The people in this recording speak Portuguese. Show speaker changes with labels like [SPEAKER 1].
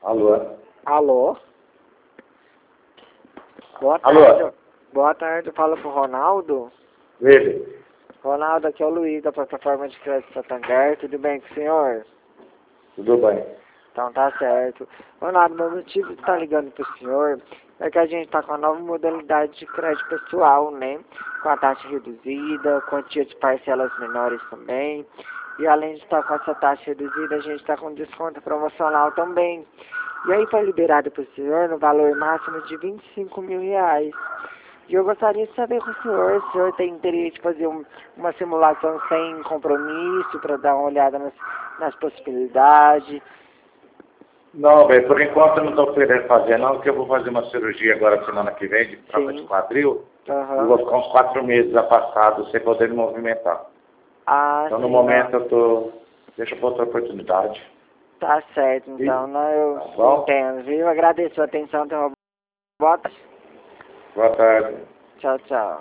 [SPEAKER 1] Alô?
[SPEAKER 2] Alô? Boa
[SPEAKER 1] Alô?
[SPEAKER 2] tarde. Boa tarde, fala pro Ronaldo.
[SPEAKER 1] Ele?
[SPEAKER 2] Ronaldo, aqui é o Luiz da plataforma de crédito Santander. Tudo bem com o senhor?
[SPEAKER 1] Tudo bem.
[SPEAKER 2] Então tá certo. Ronaldo, meu motivo de estar ligando pro senhor é que a gente tá com a nova modalidade de crédito pessoal, né? Com a taxa reduzida, quantia de parcelas menores também. E além de estar com essa taxa reduzida, a gente está com desconto promocional também. E aí foi liberado para o senhor no valor máximo de R$ 25 mil. E eu gostaria de saber com o senhor tem interesse em fazer uma simulação sem compromisso para dar uma olhada nas possibilidades?
[SPEAKER 1] Não, velho, por enquanto eu não estou querendo fazer não, porque eu vou fazer uma cirurgia agora semana que vem de troca de quadril. E vou ficar uns 4 meses afastado sem poder me movimentar. Então no momento eu tô. Deixa para outra oportunidade.
[SPEAKER 2] Tá certo, então eu entendo, viu? Agradeço a atenção, tenha uma boa tarde.
[SPEAKER 1] Boa tarde.
[SPEAKER 2] Tchau, tchau.